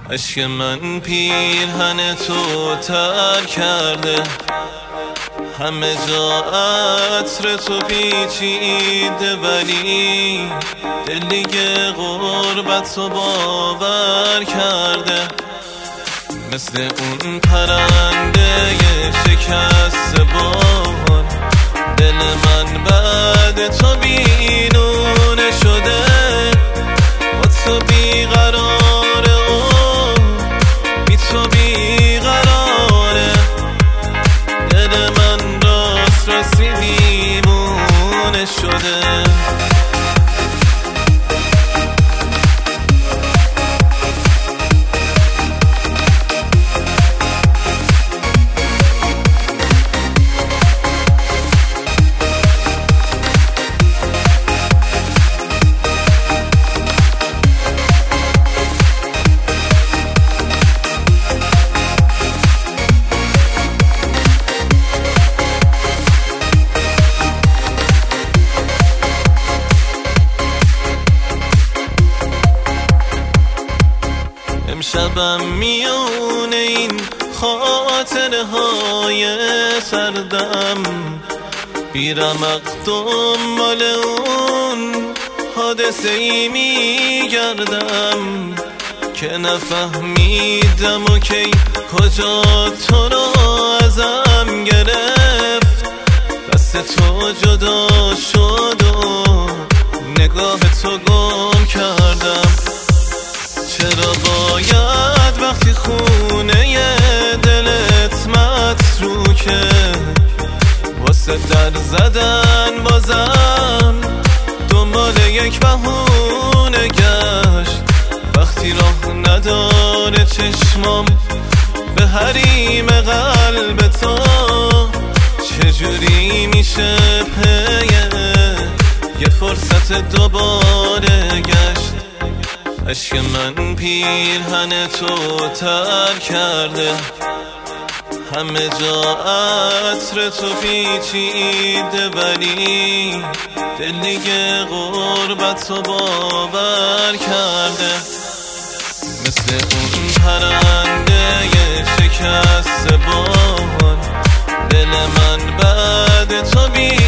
عشق من پیرهن تو تر کرده، همه جا عطر تو پیچیده، ولی دل دیگه غربت رو باور کرده. مثل اون پرنده شکست بال، دل من بعد تو بیرون شده، با تو بیقراره و بی تو بیقراره. دل من راست راستی دیوونه شده. امشبم میونه این خاطره های سردم، بیرمق دنبال اون حادثه ای میگردم که نفهمیدم و کی کجا تو رو ازم گرفت. دست تو جدا شد و نگاه تو گم کردم. چرا باید وقتی خونه دلت متروکه، واسه در زدن بازم دنبال یک بهونه گشت؟ وقتی راه نداره چشمام به حریم قلب تو، چجوری میشه پی یه فرصت دوباره گشت؟ عشق من پیرهن تو تر کرده، همه جا عطر تو پیچیده، ولی دل دیگه غربت رو باور کرده. مثل اون پرنده شکست بال، دل من بعد تو